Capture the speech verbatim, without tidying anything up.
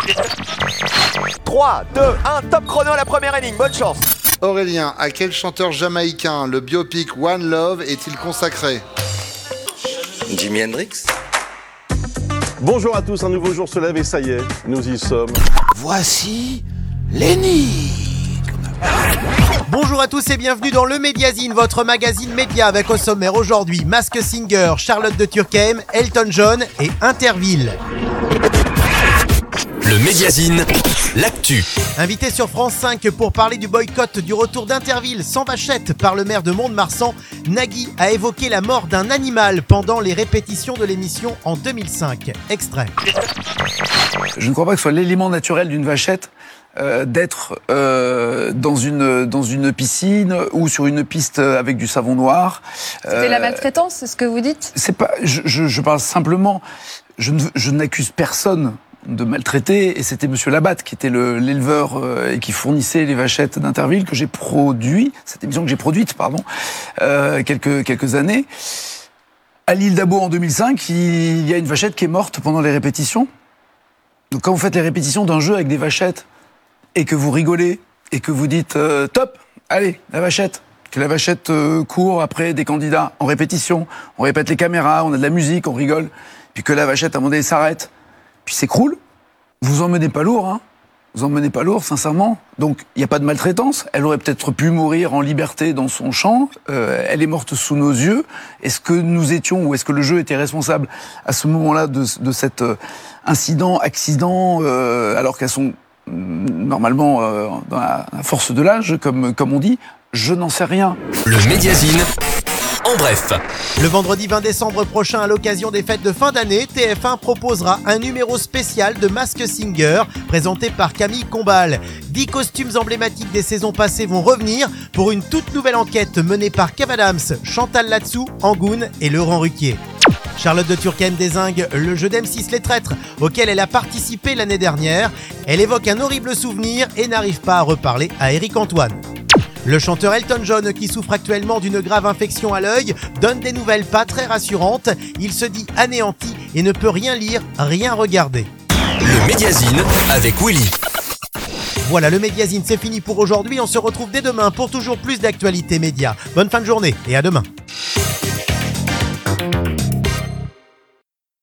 trois, deux, un, top chrono à la première énigme, bonne chance. Aurélien, à quel chanteur jamaïcain le biopic One Love est-il consacré? Jimi Hendrix. Bonjour à tous, un nouveau jour se lève et ça y est, nous y sommes. Voici l'énigme. Bonjour à tous et bienvenue dans le Mediazine, votre magazine média avec au sommaire aujourd'hui Masked Singer, Charlotte de Turckheim, Elton John et Interville. Le Mediazine, l'actu. Invité sur France cinq pour parler du boycott du retour d'Interville sans vachette par le maire de Mont-de-Marsan, Nagui a évoqué la mort d'un animal pendant les répétitions de l'émission en deux mille cinq. Extrait. Je ne crois pas que ce soit l'élément naturel d'une vachette euh, d'être euh, dans une dans une piscine ou sur une piste avec du savon noir. C'était euh, la maltraitance, c'est ce que vous dites? C'est pas. Je, je, je parle simplement. Je, ne, je n'accuse personne de maltraiter, et c'était Monsieur Labatte qui était le, l'éleveur euh, et qui fournissait les vachettes d'Interville que j'ai produit, cette émission que j'ai produite, pardon, euh, quelques quelques années. À l'île d'Abo en deux mille cinq, il y a une vachette qui est morte pendant les répétitions. Donc quand vous faites les répétitions d'un jeu avec des vachettes et que vous rigolez et que vous dites euh, top, allez la vachette, que la vachette euh, court après des candidats en répétition, on répète les caméras, on a de la musique, on rigole, puis que la vachette à un moment donné s'arrête, puis s'écroule, vous en menez pas lourd, hein. Vous en menez pas lourd, sincèrement. Donc, il n'y a pas de maltraitance. Elle aurait peut-être pu mourir en liberté dans son champ. Euh, elle est morte sous nos yeux. Est-ce que nous étions, ou est-ce que le jeu était responsable à ce moment-là de, de cet euh, incident, accident, euh, alors qu'elles sont euh, normalement euh, dans la, la force de l'âge, comme, comme on dit? Je n'en sais rien. Le Mediazine, en bref. Le vendredi vingt décembre prochain, à l'occasion des fêtes de fin d'année, T F un proposera un numéro spécial de Masked Singer, présenté par Camille Combal. Dix costumes emblématiques des saisons passées vont revenir pour une toute nouvelle enquête menée par Kev Adams, Chantal Latsou, Angoune et Laurent Ruquier. Charlotte de Turckheim dézingue le jeu d'M six Les Traîtres, auquel elle a participé l'année dernière. Elle évoque un horrible souvenir et n'arrive pas à reparler à Éric Antoine. Le chanteur Elton John, qui souffre actuellement d'une grave infection à l'œil, donne des nouvelles pas très rassurantes. Il se dit anéanti et ne peut rien lire, rien regarder. Le Mediazine avec Willy. Voilà, le Mediazine, c'est fini pour aujourd'hui. On se retrouve dès demain pour toujours plus d'actualités médias. Bonne fin de journée et à demain.